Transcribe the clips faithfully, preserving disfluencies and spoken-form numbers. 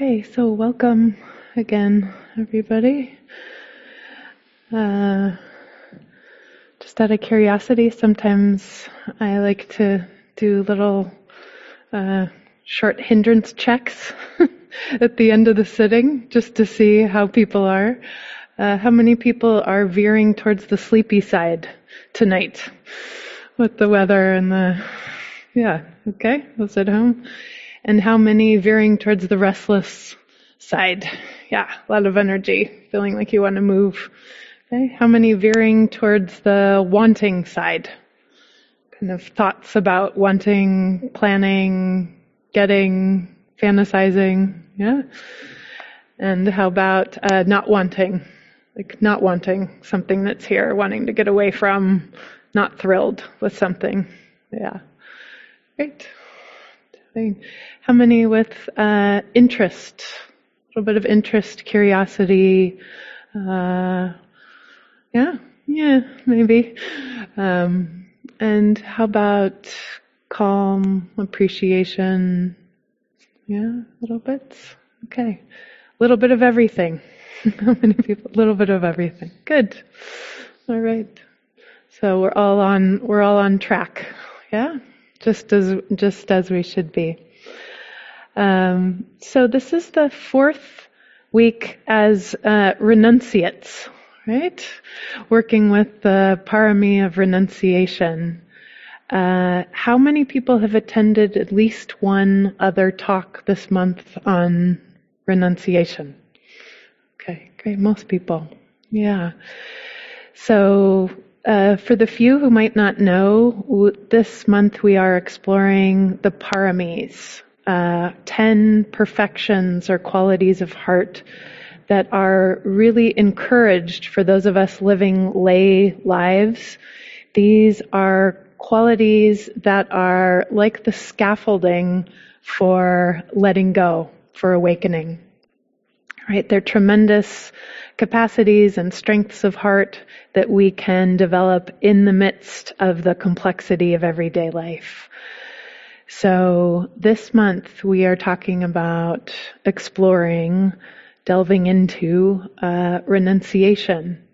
Okay, so welcome again, everybody. Uh, just out of curiosity, sometimes I like to do little uh, short hindrance checks at the end of the sitting, just to see how people are. Uh, how many people are veering towards the sleepy side tonight with the weather and the... Yeah, okay, those at home. And how many veering towards the restless side? Yeah, a lot of energy, feeling like you want to move. Okay, how many veering towards the wanting side? Kind of thoughts about wanting, planning, getting, fantasizing, yeah? And how about uh, not wanting? Like not wanting something that's here, wanting to get away from, not thrilled with something. Yeah, great. How many with uh, interest? A little bit of interest, curiosity. Uh, yeah, yeah, maybe. Um, and how about calm, appreciation? Yeah, a little bit. Okay, a little bit of everything. How many people? A little bit of everything. Good. All right. So we're all on. We're all on track. Yeah, just as just as we should be. Um, so this is the fourth week as uh, renunciates, right? Working with the parami of renunciation. Uh, how many people have attended at least one other talk this month on renunciation? Okay, great. Most people. Yeah. So uh, for the few who might not know, w- this month we are exploring the paramis. Uh, ten perfections or qualities of heart that are really encouraged for those of us living lay lives. These are qualities that are like the scaffolding for letting go, for awakening. Right? They're tremendous capacities and strengths of heart that we can develop in the midst of the complexity of everyday life. So this month we are talking about exploring, delving into uh, renunciation.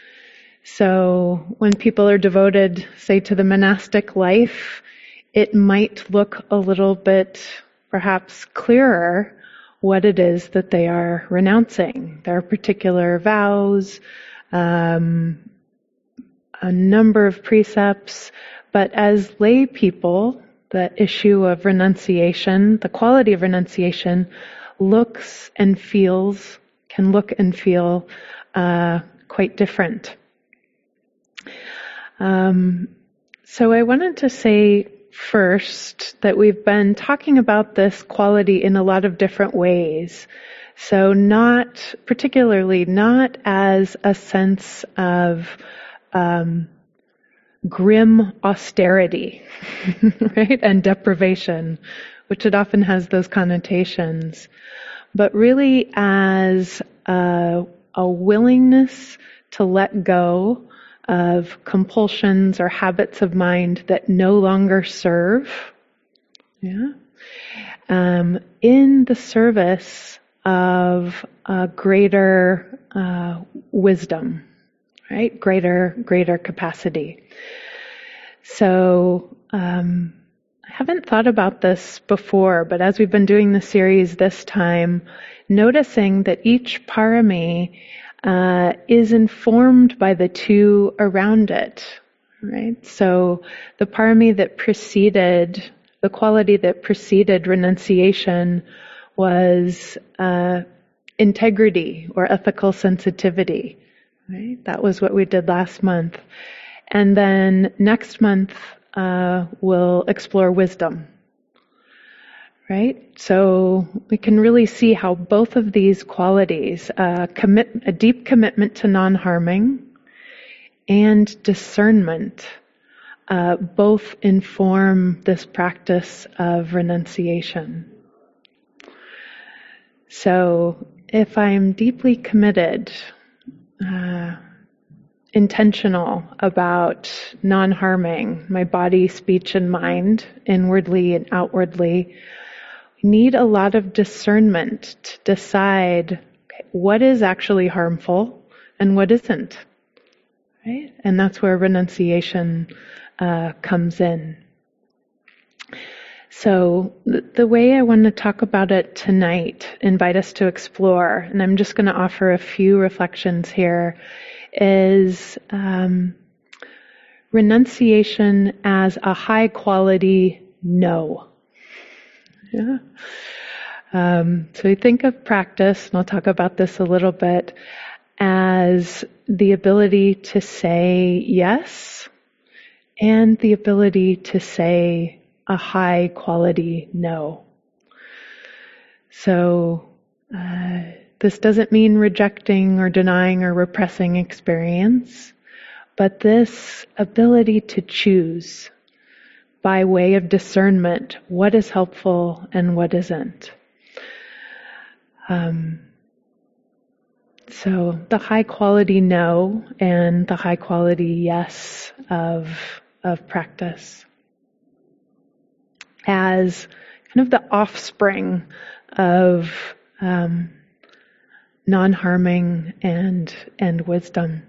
So when people are devoted, say, to the monastic life, it might look a little bit perhaps clearer what it is that they are renouncing. There are particular vows, um, a number of precepts, but as lay people, the issue of renunciation, the quality of renunciation, looks and feels, can look and feel uh, quite different. Um, so I wanted to say first that we've been talking about this quality in a lot of different ways. So not, particularly not as a sense of um, grim austerity, right, and deprivation, which it often has those connotations, but really as a, a willingness to let go of compulsions or habits of mind that no longer serve, yeah, um, in the service of a greater uh, wisdom, right? Greater, greater capacity. So, um, I haven't thought about this before, but as we've been doing the series this time, noticing that each parami uh, is informed by the two around it, right? So the parami that preceded, the quality that preceded renunciation was uh, integrity or ethical sensitivity, right? That was what we did last month. And then next month, uh, we'll explore wisdom, right? So we can really see how both of these qualities, uh, commit, a deep commitment to non-harming and discernment, uh, both inform this practice of renunciation. So if I'm deeply committed, uh, intentional about non-harming my body, speech, and mind, inwardly and outwardly, need a lot of discernment to decide, okay, what is actually harmful and what isn't. Right? And that's where renunciation uh, comes in. So th- the way I want to talk about it tonight, invite us to explore, and I'm just going to offer a few reflections here, is um, renunciation as a high quality no. Yeah. Um, so we think of practice, and I'll talk about this a little bit, as the ability to say yes and the ability to say a high quality no. So uh, this doesn't mean rejecting or denying or repressing experience, but this ability to choose by way of discernment what is helpful and what isn't. Um, so the high quality no and the high quality yes of of practice as kind of the offspring of um, non-harming and and wisdom.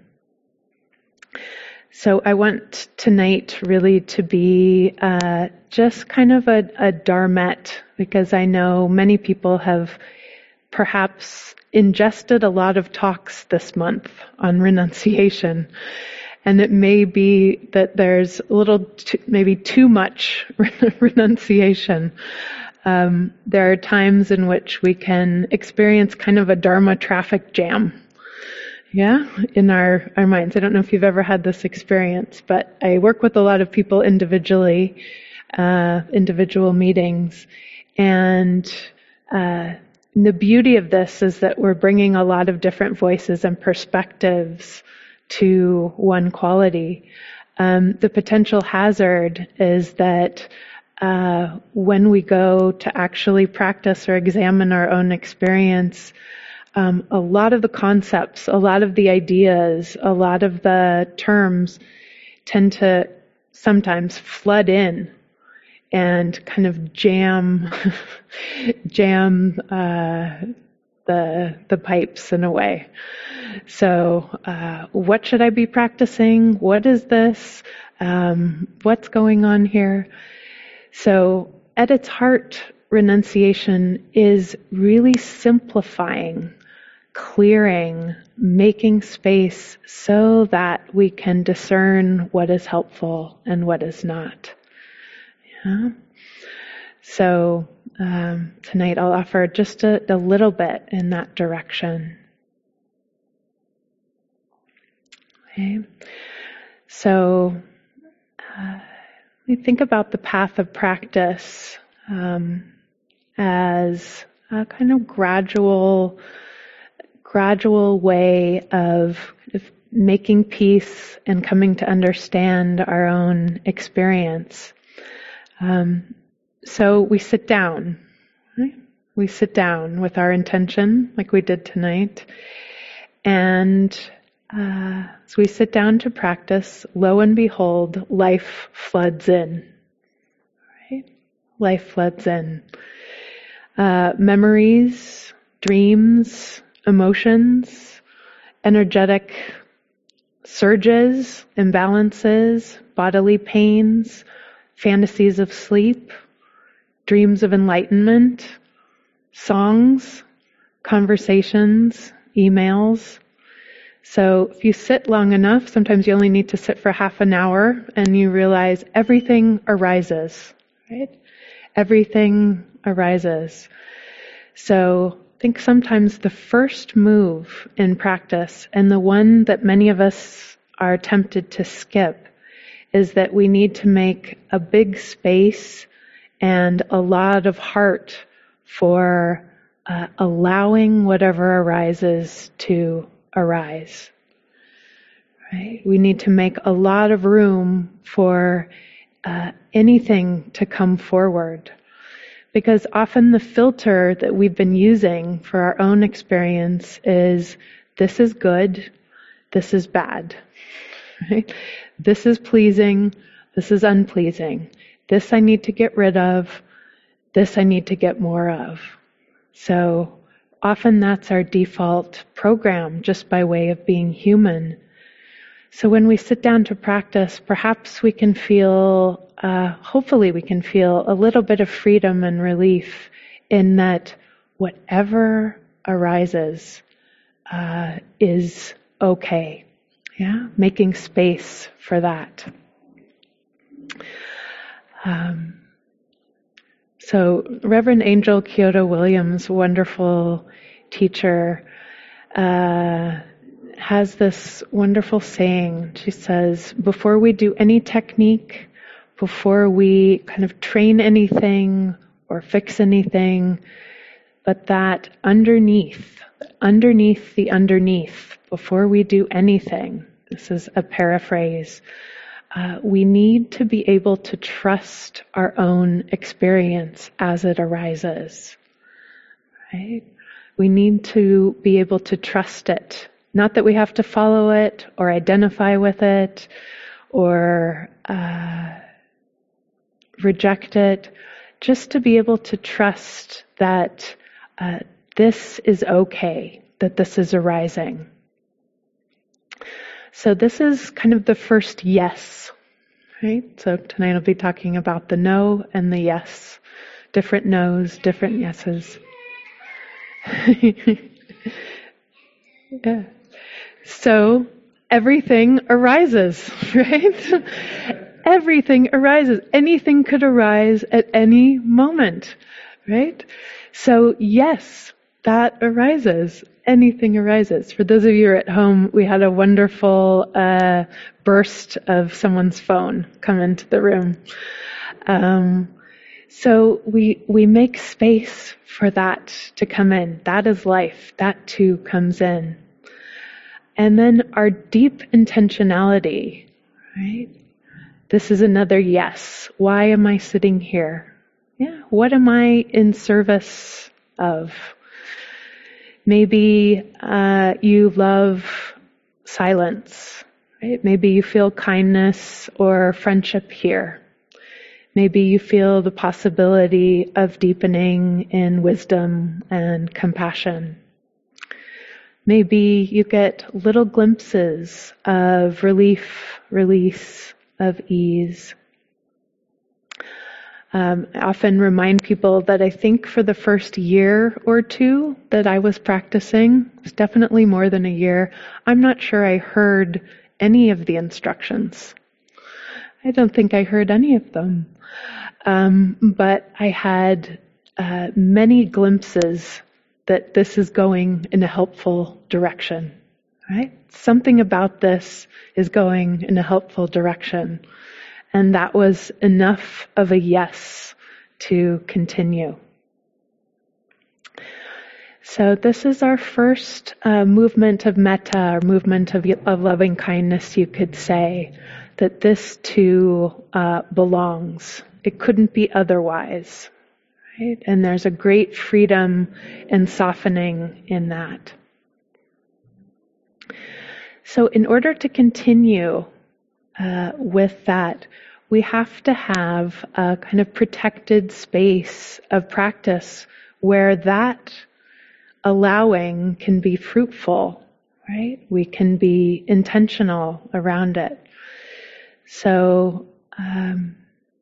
So I want tonight really to be uh, just kind of a, a dharmet, because I know many people have perhaps ingested a lot of talks this month on renunciation. And it may be that there's a little, too, maybe too much renunciation. Um, there are times in which we can experience kind of a Dharma traffic jam. Yeah, in our, our minds. I don't know if you've ever had this experience, but I work with a lot of people individually, uh, individual meetings. And uh, the beauty of this is that we're bringing a lot of different voices and perspectives to one quality. Um, the potential hazard is that uh, when we go to actually practice or examine our own experience, um, a lot of the concepts, a lot of the ideas, a lot of the terms tend to sometimes flood in and kind of jam, jam uh, the the pipes in a way. So, uh, what should I be practicing? What is this? Um, what's going on here? So, at its heart, renunciation is really simplifying, clearing, making space so that we can discern what is helpful and what is not. Yeah. So um, tonight I'll offer just a, a little bit in that direction. Okay. So uh, we think about the path of practice um, as a kind of gradual, gradual way of, of making peace and coming to understand our own experience. Um, so we sit down, right? We sit down with our intention, like we did tonight, and uh, as we sit down to practice, lo and behold, life floods in. Right? Life floods in. Uh, memories, dreams, emotions, energetic surges, imbalances, bodily pains, fantasies of sleep, dreams of enlightenment, songs, conversations, emails. So if you sit long enough, sometimes you only need to sit for half an hour and you realize everything arises, right? Everything arises. So I think sometimes the first move in practice, and the one that many of us are tempted to skip, is that we need to make a big space and a lot of heart for uh, allowing whatever arises to arise. Right? We need to make a lot of room for uh, anything to come forward. Because often the filter that we've been using for our own experience is, this is good, this is bad. Right? This is pleasing, this is unpleasing. This I need to get rid of, this I need to get more of. So often that's our default program, just by way of being human. So when we sit down to practice, perhaps we can feel, uh, hopefully we can feel a little bit of freedom and relief in that whatever arises uh, is okay. Yeah, making space for that. Um, so Reverend Angel Kyoto Williams, wonderful teacher, uh, has this wonderful saying. She says, before we do any technique, before we kind of train anything or fix anything, but that underneath, underneath the underneath, before we do anything, this is a paraphrase, uh, we need to be able to trust our own experience as it arises. Right? We need to be able to trust it. Not that we have to follow it or identify with it or uh, reject it, just to be able to trust that uh, this is okay, that this is arising. So this is kind of the first yes, right? So tonight I'll be talking about the no and the yes. Different no's, different yeses. Yeah. So everything arises, right? Everything arises. Anything could arise at any moment, right? So yes, that arises. Anything arises. For those of you who are at home, we had a wonderful uh, burst of someone's phone come into the room. Um, so we we make space for that to come in. That is life. That too comes in. And then our deep intentionality, right? This is another yes. Why am I sitting here? Yeah. What am I in service of? Maybe uh, you love silence, right? Maybe you feel kindness or friendship here. Maybe you feel the possibility of deepening in wisdom and compassion. Maybe you get little glimpses of relief, release, of ease. Um, I often remind people that I think for the first year or two that I was practicing, it's definitely more than a year, I'm not sure I heard any of the instructions. I don't think I heard any of them. Um, but I had uh, many glimpses that this is going in a helpful direction, right? Something about this is going in a helpful direction. And that was enough of a yes to continue. So this is our first uh, movement of metta, or movement of, of loving kindness, you could say, that this too uh, belongs. It couldn't be otherwise. Right? And there's a great freedom and softening in that. So in order to continue uh, with that, we have to have a kind of protected space of practice where that allowing can be fruitful, right? We can be intentional around it. So um,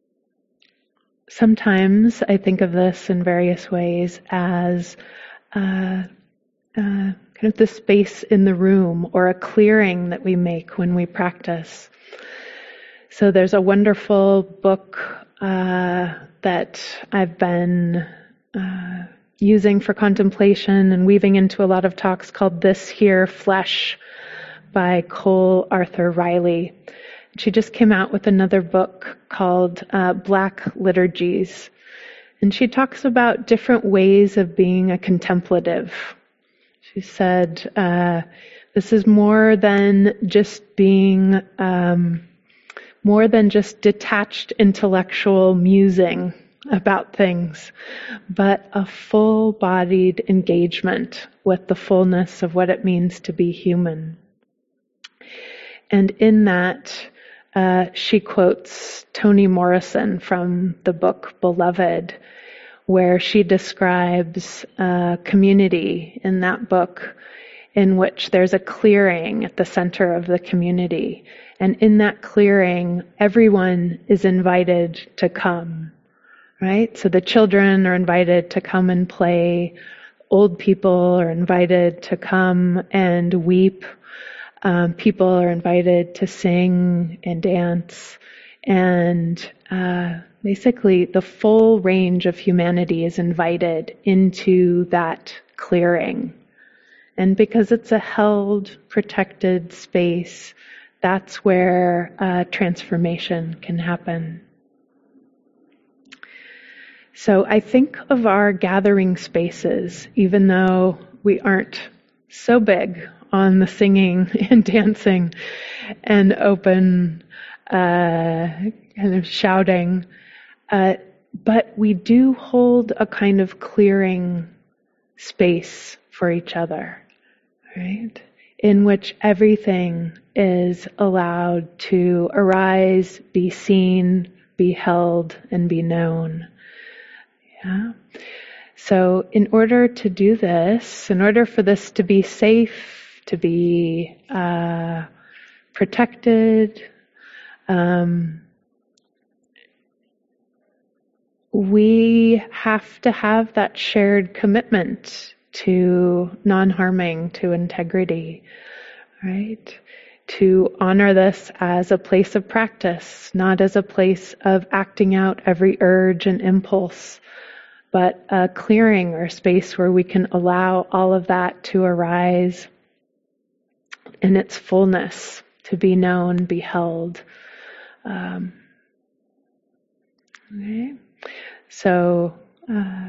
sometimes I think of this in various ways as uh, uh, kind of the space in the room or a clearing that we make when we practice. So there's a wonderful book uh, that I've been uh, using for contemplation and weaving into a lot of talks called This Here Flesh by Cole Arthur Riley. She just came out with another book called uh, Black Liturgies. And she talks about different ways of being a contemplative. She said, uh, this is more than just being, um, more than just detached intellectual musing about things, but a full-bodied engagement with the fullness of what it means to be human. And in that, uh, she quotes Toni Morrison from the book Beloved, where she describes a community in that book in which there's a clearing at the center of the community. And in that clearing, everyone is invited to come, right? So the children are invited to come and play. Old people are invited to come and weep. Um, people are invited to sing and dance. And uh, basically, the full range of humanity is invited into that clearing. And because it's a held, protected space, that's where uh, transformation can happen. So I think of our gathering spaces, even though we aren't so big on the singing and dancing and open uh, kind of shouting, uh, but we do hold a kind of clearing space for each other, right? In which everything is allowed to arise, be seen, be held, and be known. Yeah. So in order to do this, in order for this to be safe, to be uh, protected, um, we have to have that shared commitment to non-harming, to integrity, right? To honor this as a place of practice, not as a place of acting out every urge and impulse, but a clearing or space where we can allow all of that to arise in its fullness, to be known, be held. Um, okay. So uh,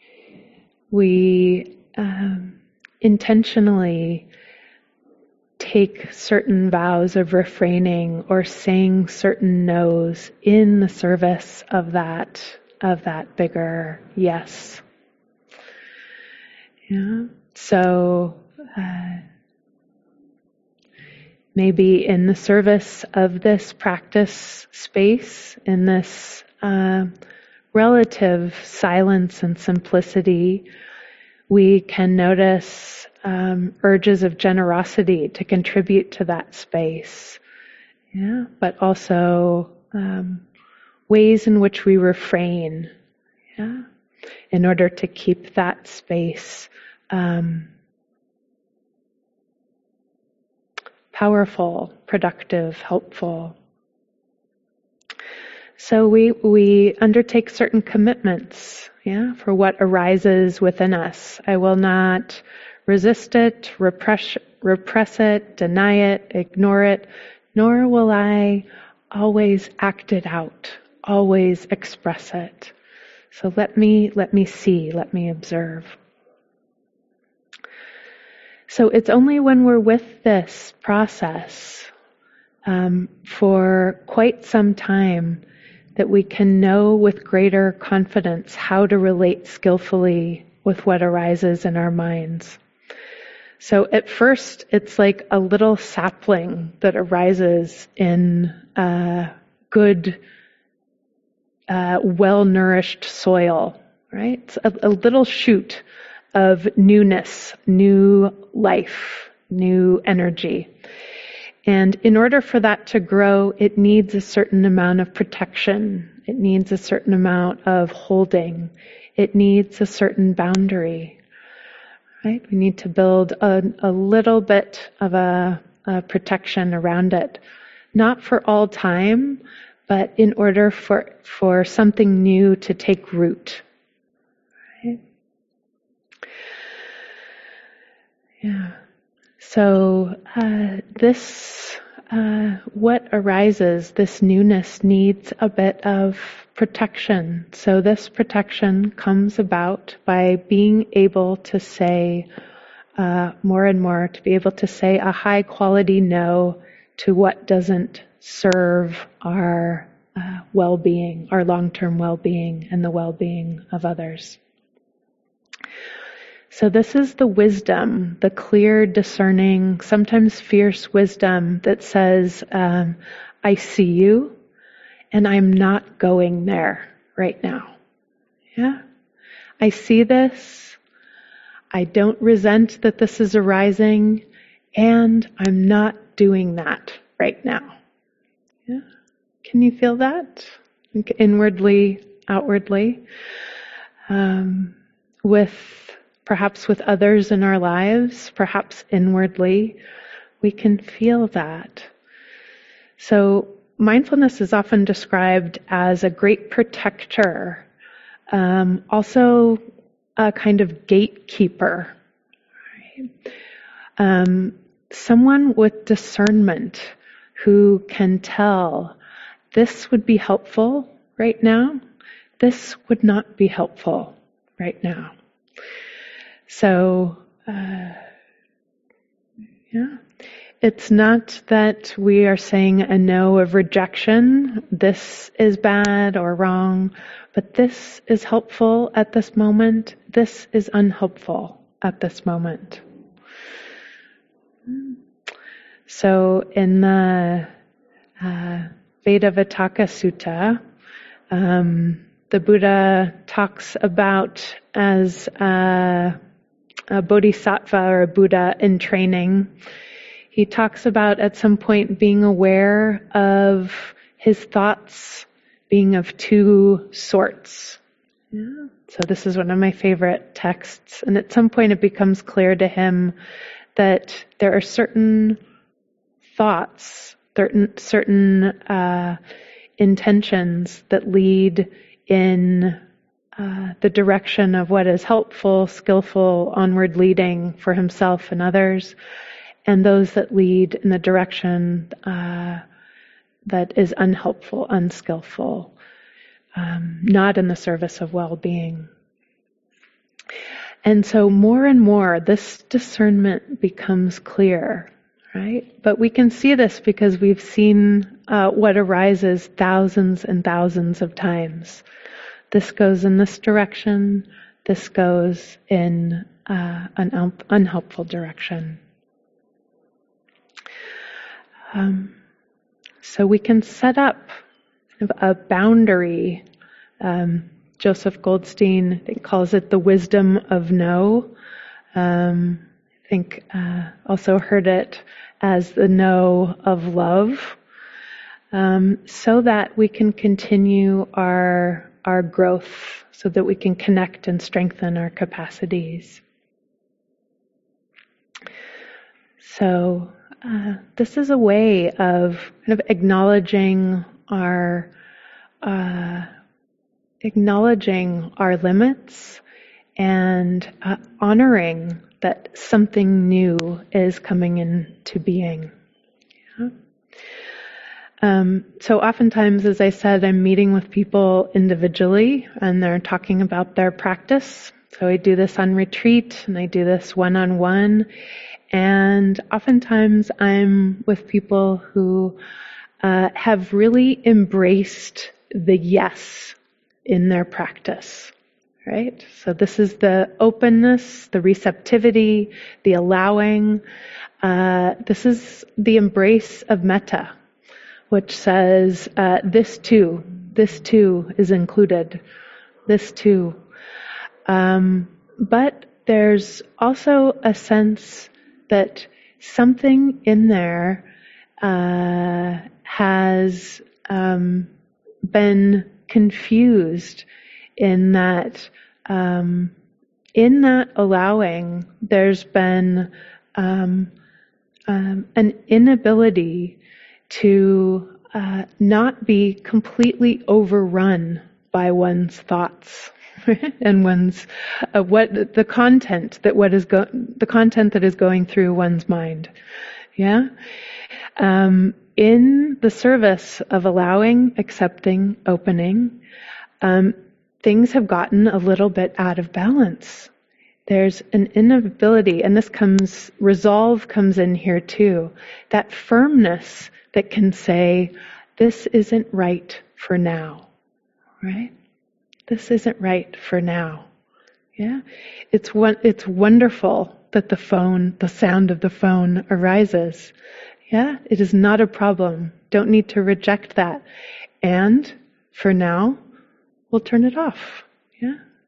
we um, intentionally take certain vows of refraining or saying certain no's in the service of that of that bigger yes. Yeah. So uh, maybe in the service of this practice space, in this uh, relative silence and simplicity, we can notice um, urges of generosity to contribute to that space. Yeah, but also um, ways in which we refrain, yeah, in order to keep that space um, powerful, productive, helpful. So we we undertake certain commitments, yeah, for what arises within us. I will not resist it, repress, repress it, deny it, ignore it, nor will I always act it out, always express it. So let me let me see, let me observe. So it's only when we're with this process um, for quite some time that we can know with greater confidence how to relate skillfully with what arises in our minds. So at first, it's like a little sapling that arises in uh, good, uh, well-nourished soil, right? It's a, a little shoot of newness, new life, new energy. And in order for that to grow, it needs a certain amount of protection. It needs a certain amount of holding. It needs a certain boundary, right? We need to build a, a little bit of a, a protection around it. Not for all time, but in order for, for something new to take root. Right? Yeah. So uh, this, uh, what arises, this newness needs a bit of protection. So this protection comes about by being able to say uh, more and more, to be able to say a high quality no to what doesn't serve our uh, well-being, our long-term well-being and the well-being of others. So this is the wisdom, the clear, discerning, sometimes fierce wisdom that says, um, I see you and I'm not going there right now. Yeah? I see this. I don't resent that this is arising, and I'm not doing that right now. Yeah. Can you feel that? Inwardly, outwardly, um, with perhaps with others in our lives, perhaps inwardly, we can feel that. So mindfulness is often described as a great protector, um, also a kind of gatekeeper, right? Um, someone with discernment who can tell this would be helpful right now, this would not be helpful right now. So, uh, yeah. It's not that we are saying a no of rejection, this is bad or wrong, but this is helpful at this moment, this is unhelpful at this moment. So in the uh, Vedavitaka Sutta, um, the Buddha talks about as a, a bodhisattva or a Buddha in training. He talks about at some point being aware of his thoughts being of two sorts. Yeah. So this is one of my favorite texts. And at some point it becomes clear to him that there are certain thoughts, certain, certain uh, intentions that lead in uh, the direction of what is helpful, skillful, onward leading for himself and others, and those that lead in the direction uh, that is unhelpful, unskillful, um, not in the service of well-being. And so more and more this discernment becomes clear, right? But we can see this because we've seen uh, what arises thousands and thousands of times. This goes in this direction, this goes in uh, an un- unhelpful direction. Um, so we can set up a boundary. Um, Joseph Goldstein, I think, calls it the wisdom of no. Um, I think uh, also heard it as the no of love, um, so that we can continue our our growth, so that we can connect and strengthen our capacities. So uh, this is a way of kind of acknowledging our uh, acknowledging our limits and uh, honoring that something new is coming into being. Yeah. Um, so oftentimes, as I said, I'm meeting with people individually and they're talking about their practice. So I do this on retreat and I do this one-on-one. And oftentimes I'm with people who uh, have really embraced the yes in their practice, right? So this is the openness, the receptivity, the allowing. Uh, this is the embrace of metta, which says uh, this too, this too is included, this too. Um, but there's also a sense that something in there uh, has um, been confused in that um, in that allowing there's been um, um, an inability to uh, not be completely overrun by one's thoughts and one's uh, what the content that what is go- the content that is going through one's mind. Yeah. Um, in the service of allowing, accepting, opening, um, things have gotten a little bit out of balance. There's an inability, and this comes, resolve comes in here too, that firmness that can say, this isn't right for now, right? This isn't right for now. Yeah? It's one, it's wonderful that the phone, the sound of the phone arises. Yeah? It is not a problem. Don't need to reject that. And for now, we'll turn it off. Yeah?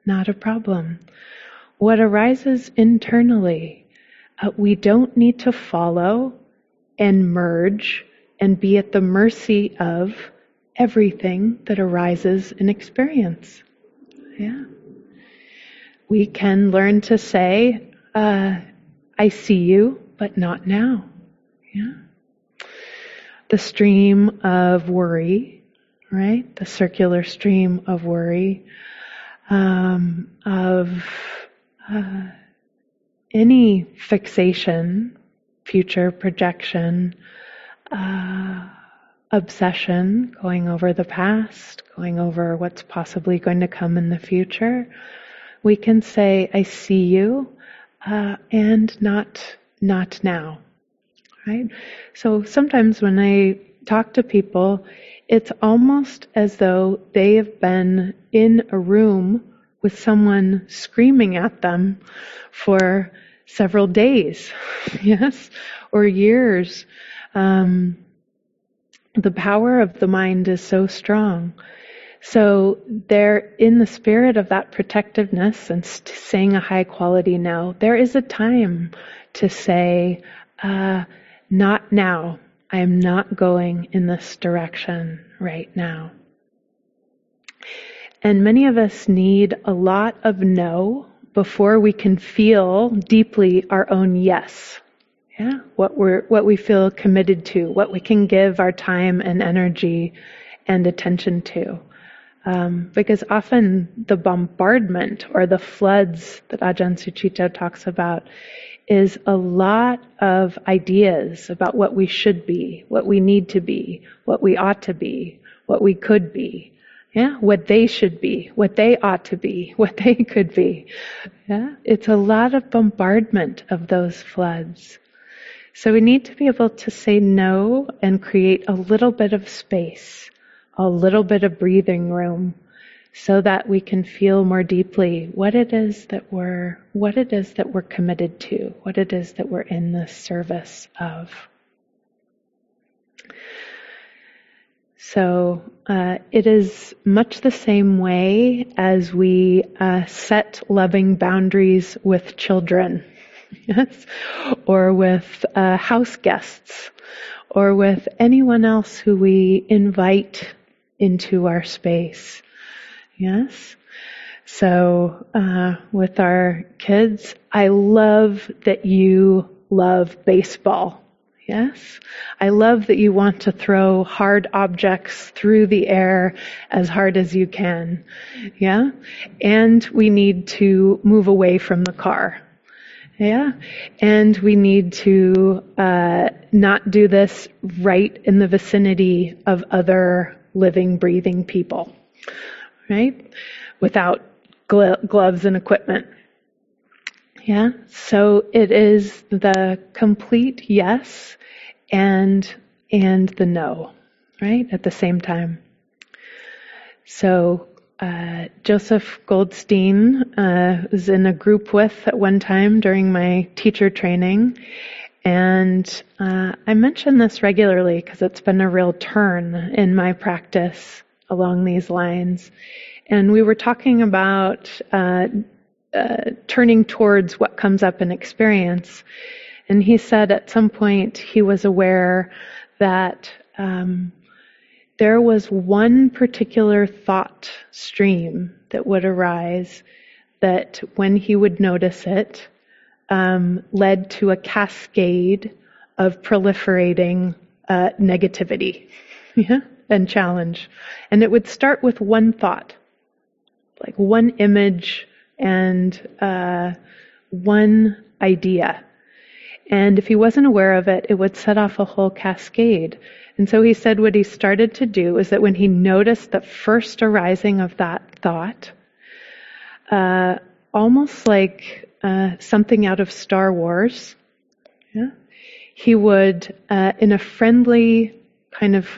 not a problem. What arises internally, uh, we don't need to follow and merge and be at the mercy of everything that arises in experience. Yeah. We can learn to say, uh, I see you, but not now. Yeah. The stream of worry, right? The circular stream of worry, um, of uh, any fixation, future projection, uh, obsession, going over the past, going over what's possibly going to come in the future. We can say, I see you, uh, and not, not now, right? So sometimes when I talk to people, it's almost as though they have been in a room with someone screaming at them for several days, yes, or years. Um, the power of the mind is so strong. So there, in the spirit of that protectiveness and st- saying a high quality no, there is a time to say, uh, not now. I am not going in this direction right now. And many of us need a lot of no before we can feel deeply our own yes. Yeah, what we're, what we feel committed to, what we can give our time and energy and attention to. Um, because often the bombardment or the floods that Ajahn Sucitto talks about is a lot of ideas about what we should be, what we need to be, what we ought to be, what we could be. Yeah, what they should be, what they ought to be, what they could be. Yeah, it's a lot of bombardment of those floods. So we need to be able to say no and create a little bit of space, a little bit of breathing room, so that we can feel more deeply what it is that we're, what it is that we're committed to, what it is that we're in the service of. So uh, it is much the same way as we uh, set loving boundaries with children, yes, or with uh, house guests, or with anyone else who we invite into our space. Yes. So uh, with our kids, I love that you love baseball. Yes. I love that you want to throw hard objects through the air as hard as you can. Yeah. And we need to move away from the car. Yeah. And we need to uh, not do this right in the vicinity of other living, breathing people. Right? Without glo- gloves and equipment. Yeah. So it is the complete yes and and the no, right? At the same time. So uh, Joseph Goldstein uh, was in a group with at one time during my teacher training, and uh, I mention this regularly because it's been a real turn in my practice along these lines. And we were talking about uh, uh, turning towards what comes up in experience. And he said at some point he was aware that um, there was one particular thought stream that would arise that when he would notice it um, led to a cascade of proliferating uh, negativity yeah, and challenge. And it would start with one thought, like one image and uh, one idea. And if he wasn't aware of it, it would set off a whole cascade. And so he said what he started to do is that when he noticed the first arising of that thought, uh, almost like uh, something out of Star Wars, yeah, he would, uh, in a friendly, kind of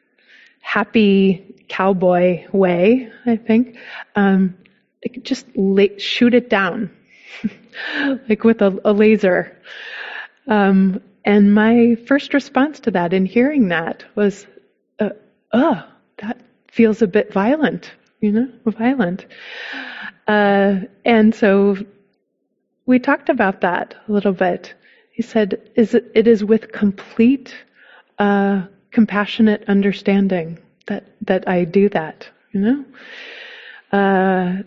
happy cowboy way, I think, um, just la- shoot it down, like with a, a laser. Um, and my first response to that in hearing that was, uh, oh, that feels a bit violent, you know, violent. Uh, and so we talked about that a little bit. He said, "Is it, it is with complete uh, compassionate understanding that that I do that." You know, uh,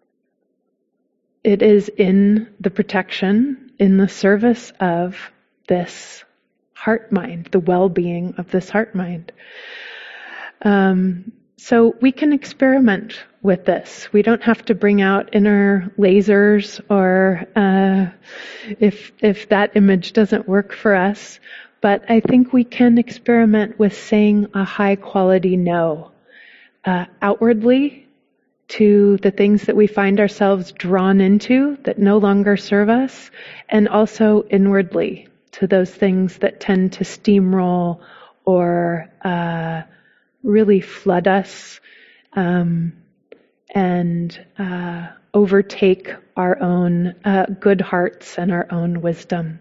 it is in the protection, in the service of this heart mind, the well-being of this heart mind. Um, so we can experiment with this. We don't have to bring out inner lasers, or uh, if if that image doesn't work for us. But I think we can experiment with saying a high quality no uh, outwardly to the things that we find ourselves drawn into that no longer serve us, and also inwardly to those things that tend to steamroll or uh, really flood us um, and uh, overtake our own uh, good hearts and our own wisdom.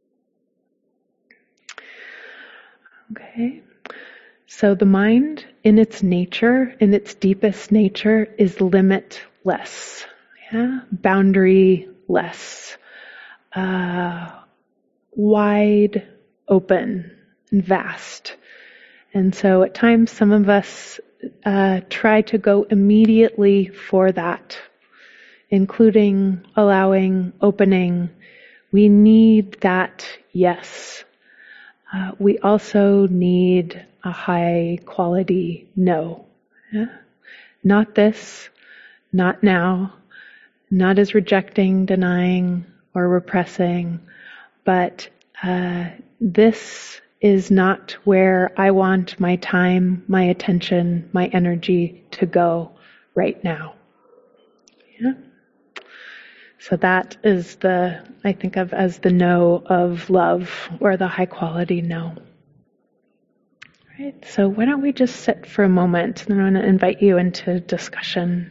Okay. So the mind, in its nature, in its deepest nature, is limitless, yeah? Boundaryless, uh, wide open and vast. And so at times some of us uh, try to go immediately for that, including allowing, opening. We need that yes. Uh, we also need a high quality no. Yeah? Not this, not now, not as rejecting, denying, or repressing, but uh, this is not where I want my time, my attention, my energy to go right now. Yeah? So that is the, I think of as the no of love, or the high quality no. Right, so why don't we just sit for a moment, and I'm going to invite you into discussion.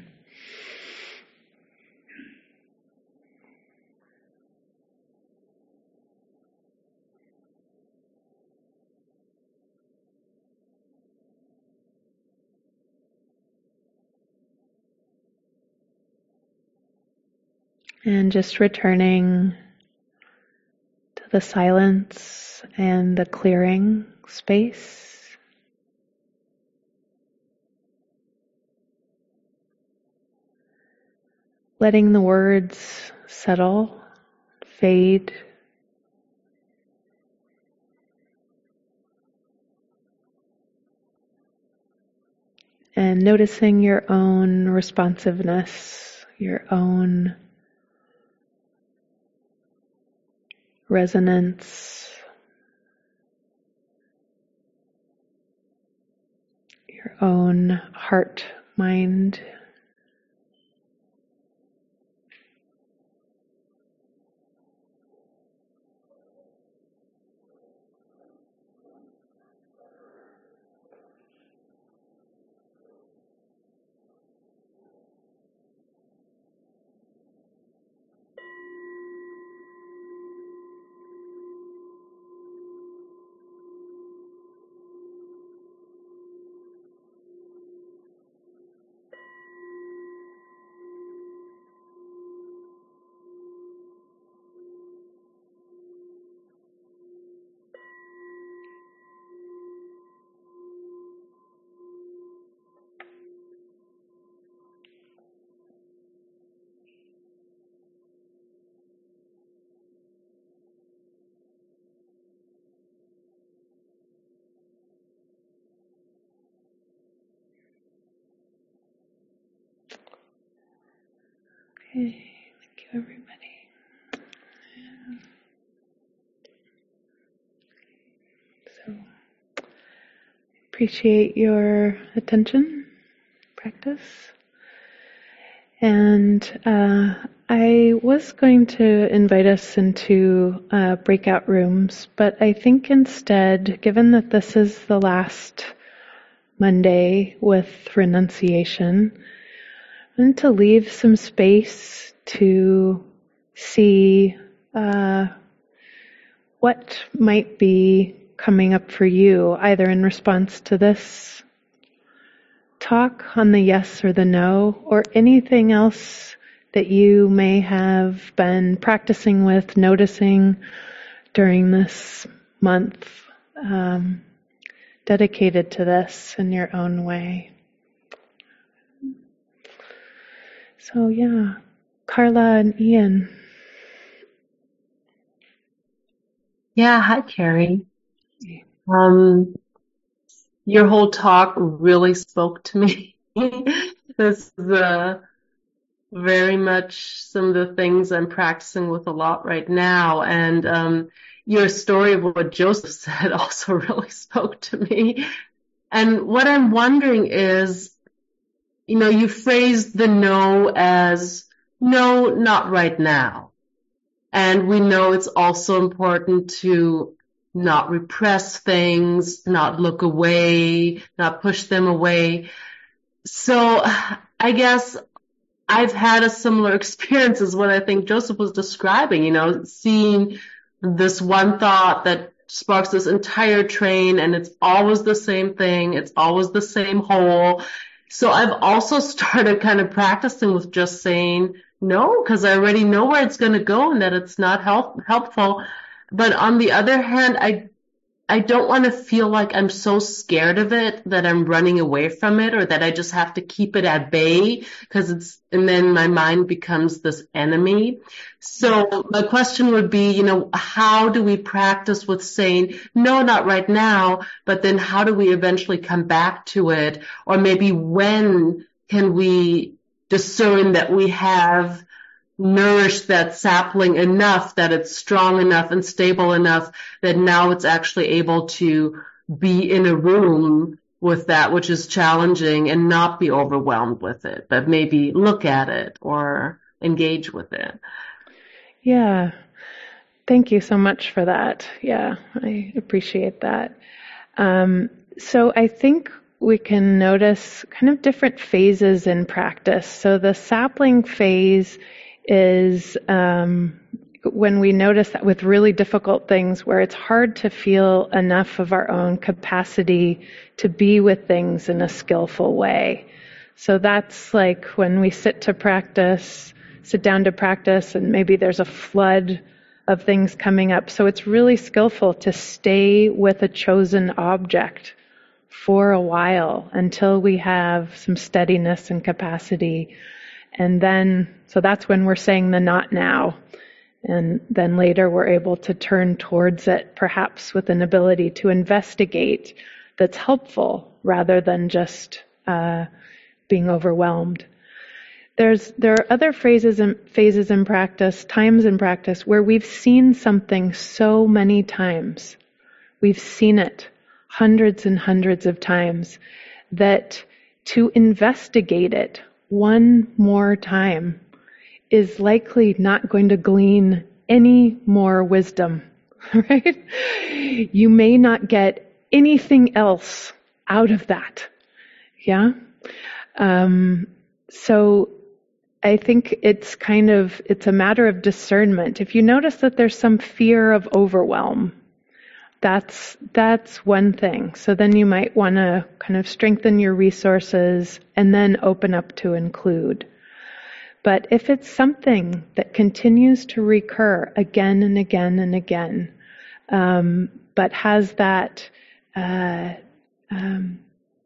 And just returning to the silence and the clearing space. Letting the words settle, fade. And noticing your own responsiveness, your own resonance, your own heart, mind. Okay, thank you, everybody. Yeah. So, appreciate your attention, practice. And uh, I was going to invite us into uh, breakout rooms, but I think instead, given that this is the last Monday with renunciation, I want to leave some space to see uh, what might be coming up for you, either in response to this talk on the yes or the no, or anything else that you may have been practicing with, noticing during this month, um, dedicated to this in your own way. So yeah, Carla and Ian. Yeah, hi, Carrie. Um, your whole talk really spoke to me. This is uh, very much some of the things I'm practicing with a lot right now. And um, your story of what Joseph said also really spoke to me. And what I'm wondering is, you know, you phrased the no as no, not right now. And we know it's also important to not repress things, not look away, not push them away. So I guess I've had a similar experience as what I think Joseph was describing, you know, seeing this one thought that sparks this entire train, and it's always the same thing. It's always the same hole. So I've also started kind of practicing with just saying no, because I already know where it's going to go and that it's not help, helpful. But on the other hand, I I don't want to feel like I'm so scared of it that I'm running away from it, or that I just have to keep it at bay, because it's, and then my mind becomes this enemy. So my question would be, you know, how do we practice with saying, no, not right now, but then how do we eventually come back to it? Or maybe when can we discern that we have nourish that sapling enough that it's strong enough and stable enough that now it's actually able to be in a room with that which is challenging and not be overwhelmed with it, but maybe look at it or engage with it. Yeah. Thank you so much for that. Yeah, I appreciate that. Um, so I think we can notice kind of different phases in practice. So the sapling phase is um, when we notice that with really difficult things where it's hard to feel enough of our own capacity to be with things in a skillful way. So that's like when we sit to practice, sit down to practice, and maybe there's a flood of things coming up. So it's really skillful to stay with a chosen object for a while until we have some steadiness and capacity. And then, so that's when we're saying the not now. And then later we're able to turn towards it, perhaps with an ability to investigate that's helpful rather than just uh, being overwhelmed. There's, there are other phrases and phases in practice, times in practice, where we've seen something so many times. We've seen it hundreds and hundreds of times that to investigate it one more time is likely not going to glean any more wisdom, right? You may not get anything else out of that. Yeah? Um, so I think it's kind of, it's a matter of discernment. If you notice that there's some fear of overwhelm, that's, that's one thing. So then you might want to kind of strengthen your resources and then open up to include. But if it's something that continues to recur again and again and again, um, but has that, uh, um,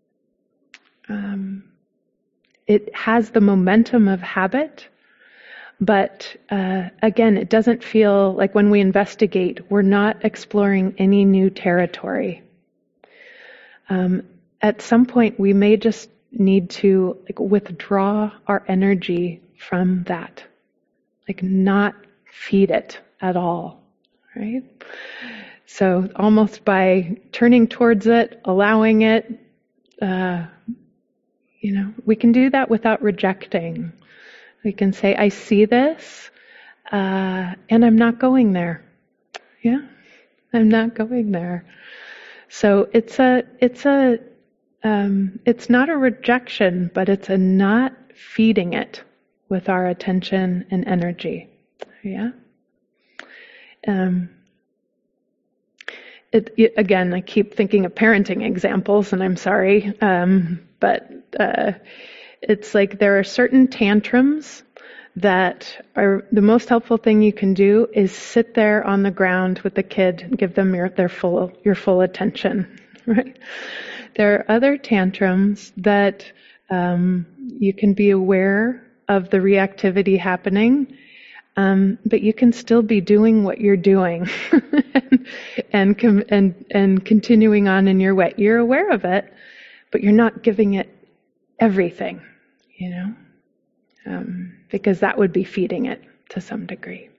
um, it has the momentum of habit, but uh, again, it doesn't feel like when we investigate, we're not exploring any new territory. Um, at some point, we may just need to like withdraw our energy from that, like not feed it at all, right? So almost by turning towards it, allowing it, uh, you know, we can do that without rejecting. We can say, I see this, uh, and I'm not going there. Yeah, I'm not going there. So it's a, it's a, um, it's not a rejection, but it's a not feeding it with our attention and energy. Yeah. Um, it, it, again, I keep thinking of parenting examples, and I'm sorry. Um, but uh, it's like there are certain tantrums that are the most helpful thing you can do is sit there on the ground with the kid and give them your their full your full attention, right? There are other tantrums that um, you can be aware of the reactivity happening, um, but you can still be doing what you're doing and and, com- and and continuing on in your way. You're aware of it, but you're not giving it everything, you know. Um, because that would be feeding it to some degree.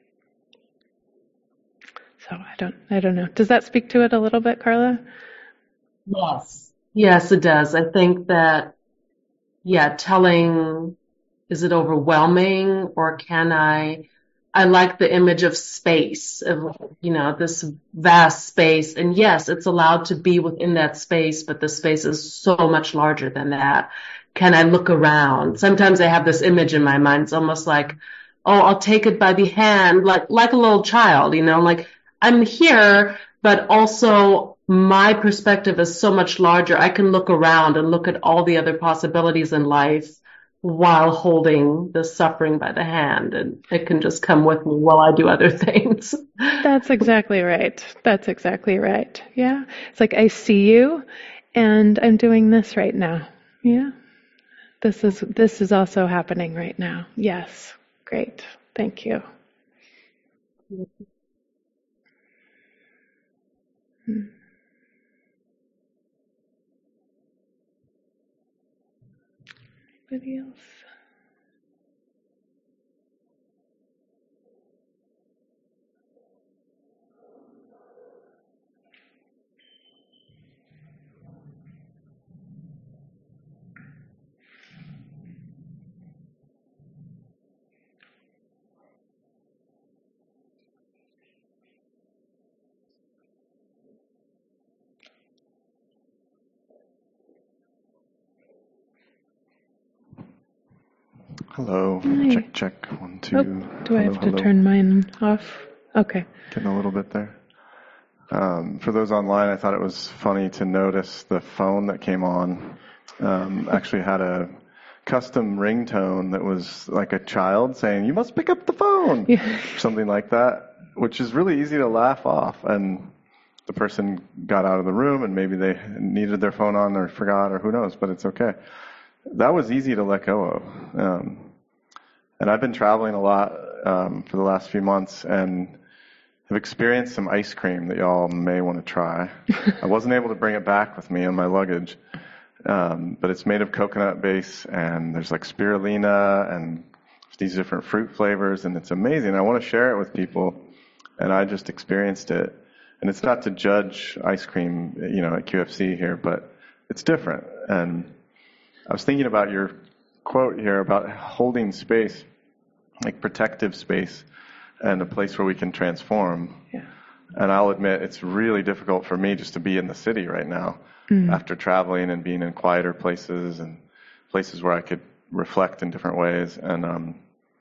So I don't, I don't know. Does that speak to it a little bit, Carla? Yes. Yes, it does. I think that, yeah, telling, is it overwhelming or can I, I like the image of space, of, you know, this vast space. And yes, it's allowed to be within that space, but the space is so much larger than that. Can I look around? Sometimes I have this image in my mind. It's almost like, oh, I'll take it by the hand, like, like a little child, you know, like I'm here, but also my perspective is so much larger. I can look around and look at all the other possibilities in life while holding the suffering by the hand, and it can just come with me while I do other things. That's exactly right. That's exactly right. Yeah. It's like I see you and I'm doing this right now. Yeah. This is this is also happening right now. Yes. Great. Thank you. Hmm. Anybody else? Hello. Hi. Check, check. One, two. Oh, do I hello, have to hello. turn mine off? Okay. Getting a little bit there. Um, for those online, I thought it was funny to notice the phone that came on um, actually had a custom ringtone that was like a child saying, "You must pick up the phone," Yeah. or something like that, which is really easy to laugh off. And the person got out of the room and maybe they needed their phone on or forgot or who knows, but it's okay. That was easy to let go of. Um, and I've been traveling a lot um, for the last few months and have experienced some ice cream that y'all may want to try. I wasn't able to bring it back with me in my luggage, um, but it's made of coconut base and there's like spirulina and these different fruit flavors, and it's amazing. I want to share it with people, and I just experienced it. And it's not to judge ice cream, you know, at Q F C here, but it's different. And I was thinking about your quote here about holding space, like protective space, and a place where we can transform. Yeah. And I'll admit it's really difficult for me just to be in the city right now mm. after traveling and being in quieter places and places where I could reflect in different ways. And um,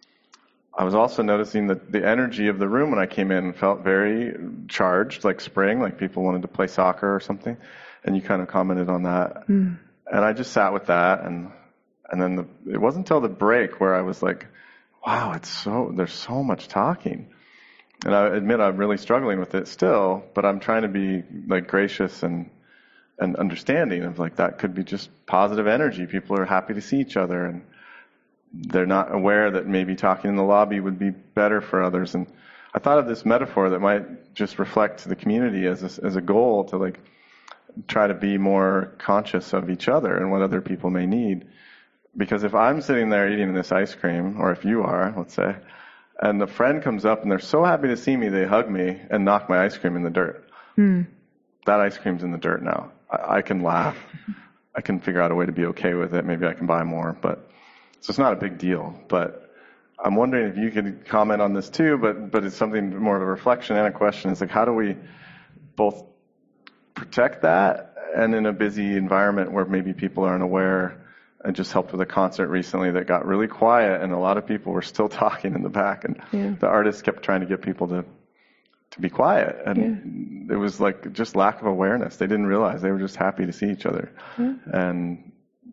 I was also noticing that the energy of the room when I came in felt very charged, like spring, like people wanted to play soccer or something. And you kind of commented on that. Mm. And I just sat with that, and and then the, it wasn't until the break where I was like, wow, it's so, there's so much talking. And I admit I'm really struggling with it still, but I'm trying to be like gracious and and understanding of like that could be just positive energy. People are happy to see each other, and they're not aware that maybe talking in the lobby would be better for others. And I thought of this metaphor that might just reflect the community as a, as a goal to like try to be more conscious of each other and what other people may need. Because if I'm sitting there eating this ice cream, or if you are, let's say, and a friend comes up and they're so happy to see me, they hug me and knock my ice cream in the dirt. Hmm. That ice cream's in the dirt now. I, I can laugh. I can figure out a way to be okay with it. Maybe I can buy more, but so it's not a big deal. But I'm wondering if you could comment on this too, but, but it's something more of a reflection and a question. It's like, how do we both protect that and in a busy environment where maybe people aren't aware? I just helped with a concert recently that got really quiet, and a lot of people were still talking in the back, and yeah. the artist kept trying to get people to to be quiet, and yeah. it was like just lack of awareness. They didn't realize they were just happy to see each other, yeah. and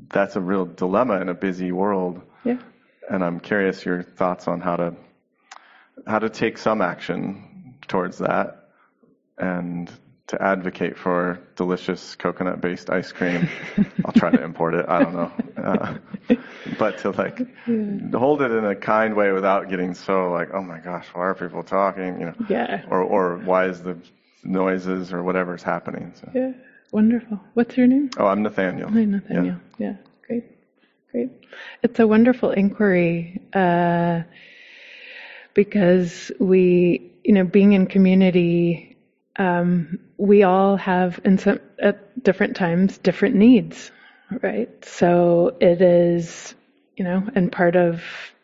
that's a real dilemma in a busy world. Yeah. And I'm curious your thoughts on how to how to take some action towards that and to advocate for delicious coconut-based ice cream. I'll try to import it. I don't know. Uh, but to like Yeah. hold it in a kind way without getting so like, oh my gosh, why are people talking? You know, Yeah. or or why is the noises or whatever's happening? So. Yeah. Wonderful. What's your name? Oh, I'm Nathaniel. Hi, Nathaniel. Yeah. yeah. Great. Great. It's a wonderful inquiry uh, because we, you know, being in community, um, we all have, in some, at different times, different needs, right? So it is, you know, and part of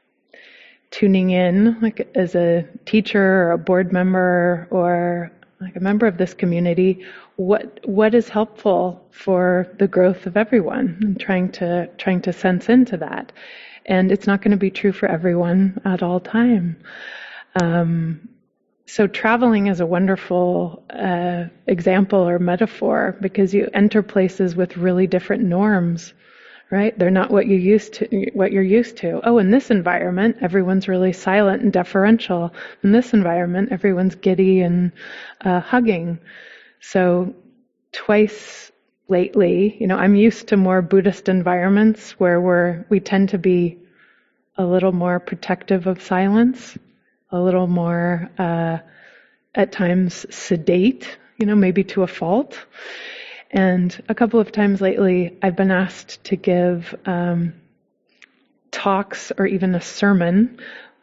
tuning in, like as a teacher or a board member or like a member of this community, what what is helpful for the growth of everyone, and trying to trying to sense into that. And it's not going to be true for everyone at all time. Um, so traveling is a wonderful uh, example or metaphor, because you enter places with really different norms, right? They're not what you used to, what you're used to. Oh, in this environment, everyone's really silent and deferential. In this environment, everyone's giddy and uh, hugging. So twice lately, you know, I'm used to more Buddhist environments where we're, we tend to be a little more protective of silence, a little more, uh, at times sedate, you know, maybe to a fault. And a couple of times lately, I've been asked to give um, talks or even a sermon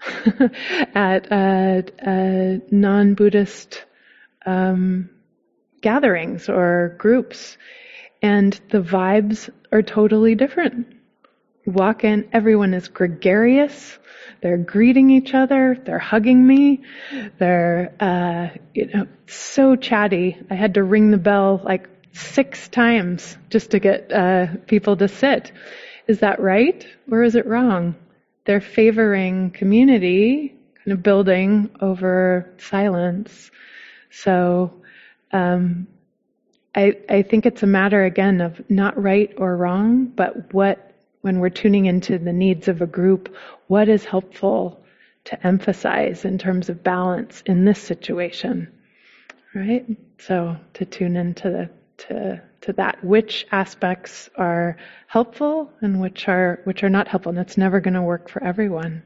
at uh, uh, non-Buddhist um, gatherings or groups. And the vibes are totally different. You walk in, everyone is gregarious. They're greeting each other. They're hugging me. They're, uh, you know, so chatty. I had to ring the bell like six times just to get uh, people to sit. Is that right or is it wrong? They're favoring community, kind of building over silence. So um, I, I think it's a matter, again, of not right or wrong, but what, when we're tuning into the needs of a group, what is helpful to emphasize in terms of balance in this situation, right? So to tune into the to to that, which aspects are helpful and which are which are not helpful, and it's never going to work for everyone.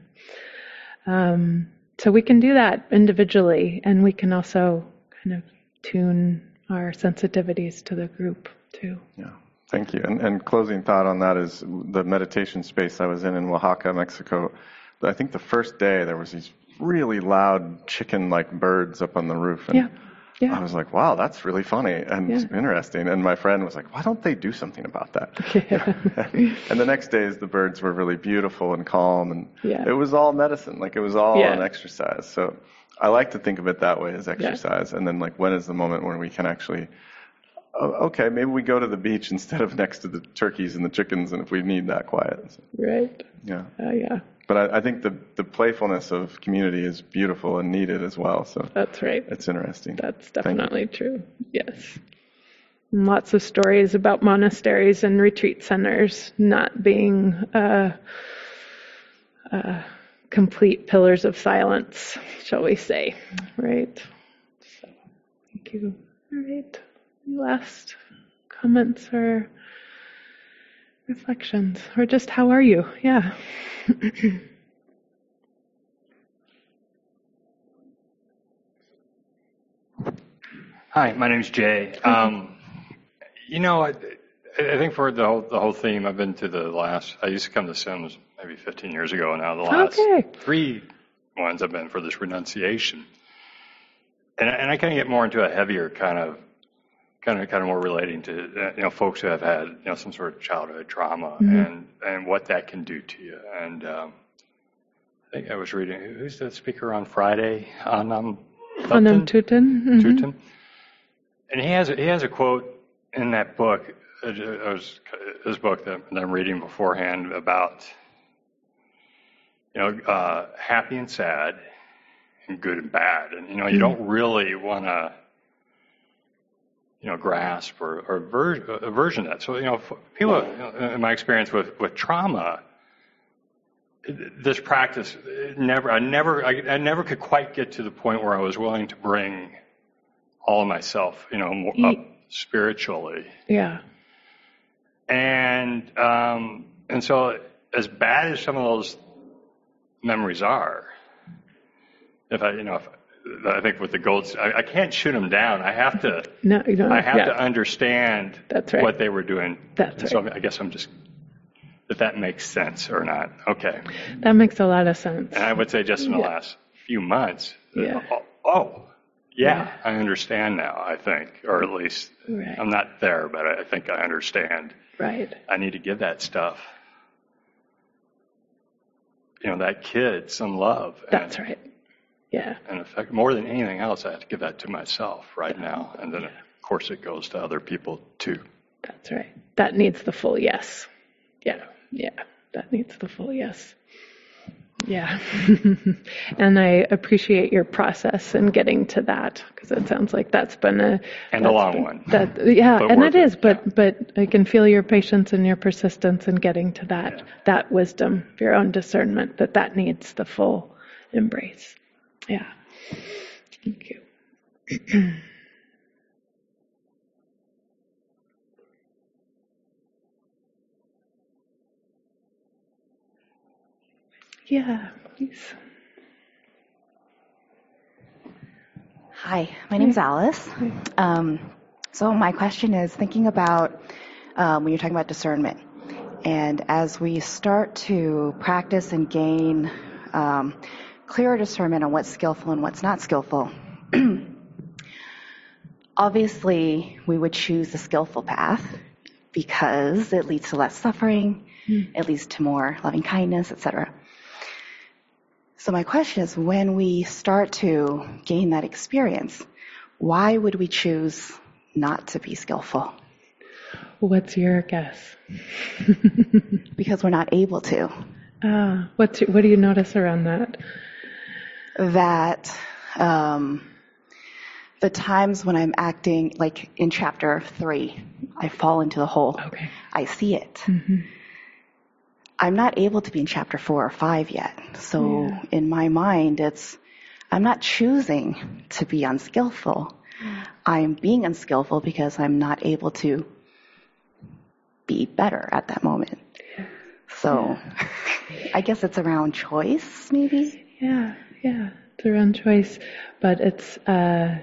Um, so we can do that individually, and we can also kind of tune our sensitivities to the group too. Yeah. Thank you. And, and closing thought on that is the meditation space I was in in Oaxaca, Mexico. I think the first day there was these really loud chicken-like birds up on the roof. And yeah. Yeah. I was like, wow, that's really funny and yeah. interesting. And my friend was like, why don't they do something about that? Yeah. And the next days the birds were really beautiful and calm. And yeah. it was all medicine. Like it was all yeah. an exercise. So I like to think of it that way, as exercise. Yeah. And then like, when is the moment when we can actually, oh, okay, maybe we go to the beach instead of next to the turkeys and the chickens, and if we need that quiet. So, right. Yeah. Uh, yeah. But I, I think the, the playfulness of community is beautiful and needed as well. So that's right. It's interesting. That's definitely true. Yes. And lots of stories about monasteries and retreat centers not being uh, uh, complete pillars of silence, shall we say. Right. So, thank you. All right. Any last comments or reflections? Or just how are you? Yeah. Hi, my name's Jay. Um, you know, I, I think for the whole, the whole theme, I've been to the last, I used to come to Sims maybe fifteen years ago, and now the last okay. three ones I've been for this renunciation. And, and I kind of get more into a heavier kind of, kind of, kind of more relating to, you know, folks who have had, you know, some sort of childhood trauma mm-hmm. and, and what that can do to you. And um, I think I was reading, who's the speaker on Friday? Anam Anam Tutin. Mm-hmm. Tutin. And he has a, he has a quote in that book, uh, was his book that, that I'm reading beforehand about, you know, uh, happy and sad, and good and bad, and you know, you mm-hmm. don't really want to, you know, grasp or, or aver- aversion to that. So, you know, people, you know, in my experience with, with trauma, this practice never, I never, I, I never could quite get to the point where I was willing to bring all of myself, you know, more up spiritually. Yeah. And, um, and so as bad as some of those memories are, if I, you know, if, I think with the golds, I, I can't shoot them down. I have to, no, you don't, I have yeah. to understand That's right. what they were doing. That's and so right. I guess I'm just, if that makes sense or not. Okay. That makes a lot of sense. And I would say just in the Yeah. last few months, Yeah. oh, oh yeah, Yeah. I understand now, I think, or at least Right. I'm not there, but I think I understand. Right. I need to give that stuff, you know, that kid some love. That's and, right. Yeah. And in fact, more than anything else, I have to give that to myself right now. And then, of course, it goes to other people too. That's right. That needs the full yes. Yeah. Yeah. That needs the full yes. Yeah. And I appreciate your process in getting to that, because it sounds like that's been a And a that's long been- one. That yeah, But and worth it is, it, but yeah. but I can feel your patience and your persistence in getting to that Yeah. that wisdom, your own discernment, that that needs the full embrace. Yeah. Thank you. Yeah, please. Hi, my name's Alice. Um, so my question is thinking about um, when you're talking about discernment, and as we start to practice and gain um, clearer discernment on what's skillful and what's not skillful, obviously we would choose the skillful path because it leads to less suffering, mm. it leads to more loving kindness, et cetera. So my question is, when we start to gain that experience, why would we choose not to be skillful? What's your guess? Because we're not able to. Uh, what's your, what do you notice around that? That um, the times when I'm acting, like in chapter three, I fall into the hole. Okay. I see it. Mm-hmm. I'm not able to be in chapter four or five yet. So yeah. in my mind, it's, I'm not choosing to be unskillful. Mm. I'm being unskillful because I'm not able to be better at that moment. Yeah. So yeah. I guess it's around choice, maybe? Yeah, yeah, it's around choice. But it's, uh,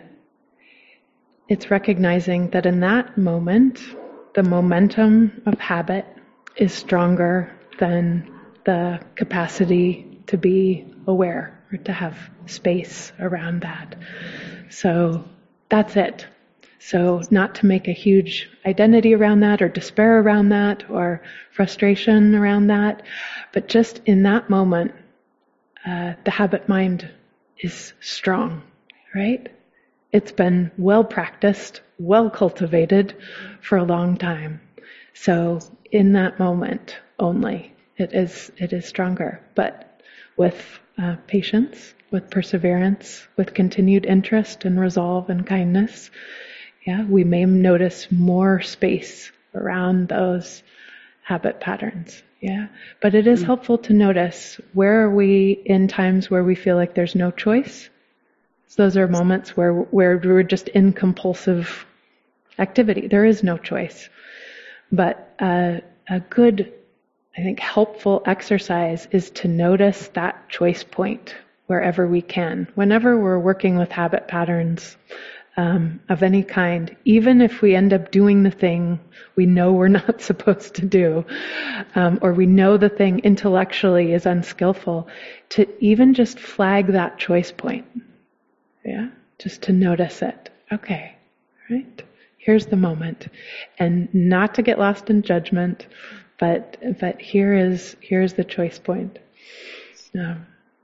it's recognizing that in that moment, the momentum of habit is stronger than the capacity to be aware or to have space around that. So that's it. So not to make a huge identity around that or despair around that or frustration around that, but just in that moment, uh, the habit mind is strong, right? It's been well practiced, well cultivated for a long time. So in that moment only, it is it is stronger. But with uh, patience, with perseverance, with continued interest and resolve and kindness, yeah, we may notice more space around those habit patterns. Yeah, but it is mm. helpful to notice, where are we in times where we feel like there's no choice? So those are moments where where we're just in compulsive activity. There is no choice. But uh, a good, I think, helpful exercise is to notice that choice point wherever we can. Whenever we're working with habit patterns um, of any kind, even if we end up doing the thing we know we're not supposed to do, um, or we know the thing intellectually is unskillful, to even just flag that choice point. Yeah, just to notice it. Okay, right? Here's the moment, and not to get lost in judgment, but but here is here is the choice point. Um,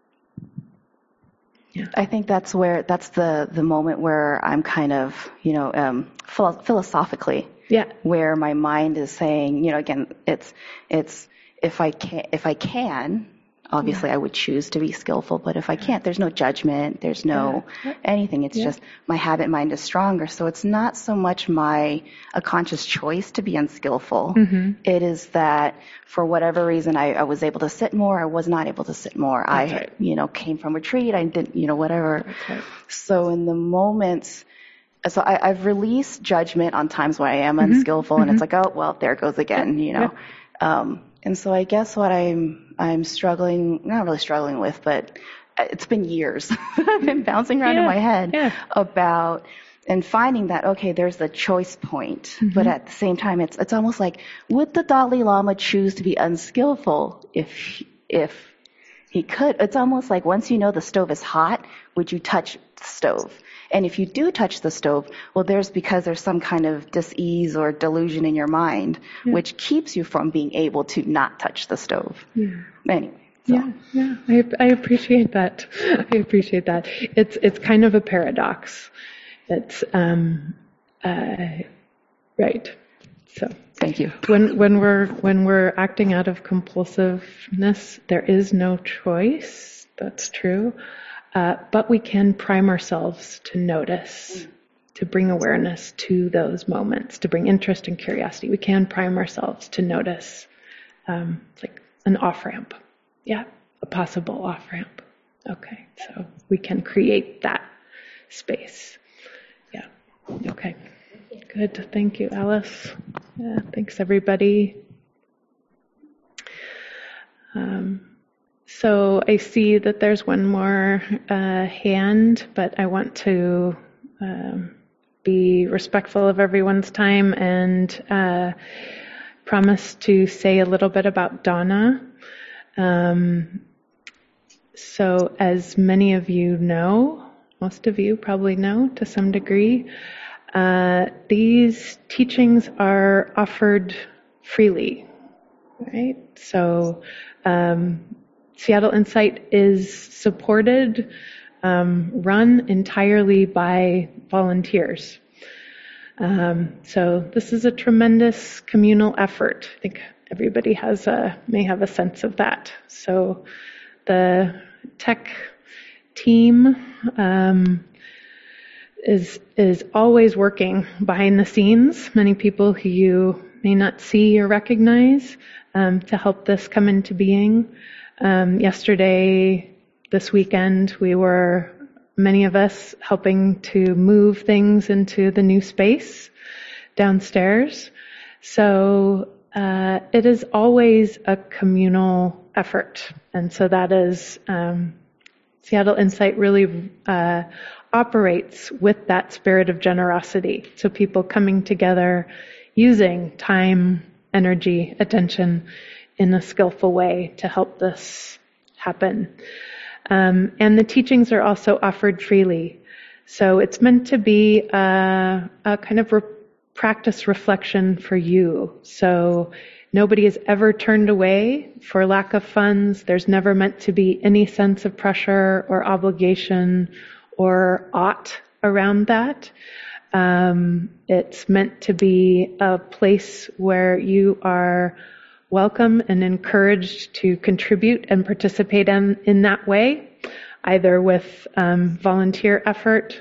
yeah, I think that's where that's the the moment where I'm kind of, you know, um, philo- philosophically, yeah, where my mind is saying, you know, again, it's it's if I can if I can, obviously I would choose to be skillful, but if I can't, there's no judgment, there's no Yeah. anything. It's Yeah. just my habit mind is stronger. So it's not so much my a conscious choice to be unskillful. Mm-hmm. It is that for whatever reason I, I was able to sit more, I was not able to sit more. That's I right. you know came from retreat, I didn't, you know, whatever. That's right. So in the moments, so I, I've released judgment on times where I am Mm-hmm. unskillful, and Mm-hmm. it's like, oh well, there it goes again, you know. Um, and so I guess what I'm I'm struggling, not really struggling with, but it's been years I've been bouncing around in Yeah. my head Yeah. about and finding that, okay, there's the choice point, Mm-hmm. but at the same time, it's it's almost like, would the Dalai Lama choose to be unskillful if if he could? It's almost like once you know the stove is hot, would you touch the stove? And if you do touch the stove, well, there's because there's some kind of dis-ease or delusion in your mind, Yeah. which keeps you from being able to not touch the stove. Yeah. Anyway. So. Yeah, yeah, I, I appreciate that. I appreciate that. It's it's kind of a paradox. It's um, uh, right. So Thank you. when when we're when we're acting out of compulsiveness, there is no choice. That's true. Uh, but we can prime ourselves to notice, to bring awareness to those moments, to bring interest and curiosity. We can prime ourselves to notice, um, like an off-ramp. Yeah, a possible off-ramp. Okay, so we can create that space. Yeah, okay. Good, thank you, Alice. Yeah, thanks, everybody. Um, So I see that there's one more uh, hand, but I want to um, be respectful of everyone's time and uh, promise to say a little bit about Donna. Um, so as many of you know, most of you probably know to some degree, uh, these teachings are offered freely, right? So um, Seattle Insight is supported, um, run entirely by volunteers. Um, so this is a tremendous communal effort. I think everybody has a, may have a sense of that. So the tech team um, is is always working behind the scenes. Many people who you may not see or recognize um, to help this come into being. Um, yesterday, this weekend, we were, many of us, helping to move things into the new space downstairs. So uh, it is always a communal effort. And so that is, um, Seattle Insight really uh, operates with that spirit of generosity. So people coming together, using time, energy, attention, in a skillful way to help this happen. Um, and the teachings are also offered freely. So it's meant to be a, a kind of re- practice reflection for you. So nobody is ever turned away for lack of funds. There's never meant to be any sense of pressure or obligation or ought around that. Um, it's meant to be a place where you are welcome and encouraged to contribute and participate in, in that way, either with um, volunteer effort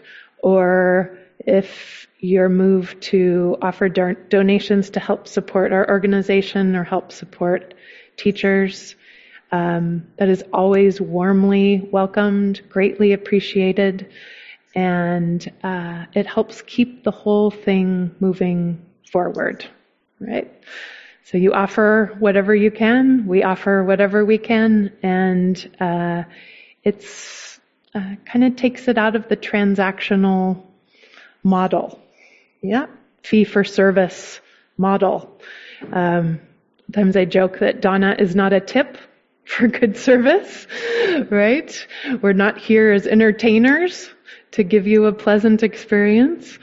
or if you're moved to offer do- donations to help support our organization or help support teachers. Um, that is always warmly welcomed, greatly appreciated, and uh, it helps keep the whole thing moving forward, right? So you offer whatever you can, we offer whatever we can, and uh, it's uh, kind of takes it out of the transactional model, yeah, fee for service model. Um, sometimes I joke that Donna is not a tip for good service, right? We're not here as entertainers to give you a pleasant experience.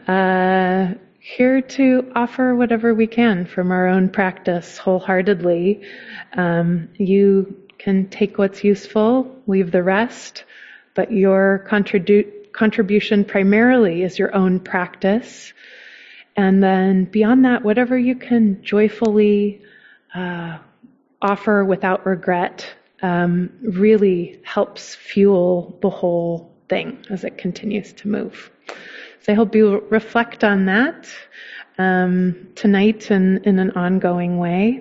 Uh, here to offer whatever we can from our own practice wholeheartedly. Um, you can take what's useful, leave the rest, but your contribu- contribution primarily is your own practice. And then beyond that, whatever you can joyfully uh, offer without regret um, really helps fuel the whole thing as it continues to move. So I hope you reflect on that um, tonight and in an ongoing way.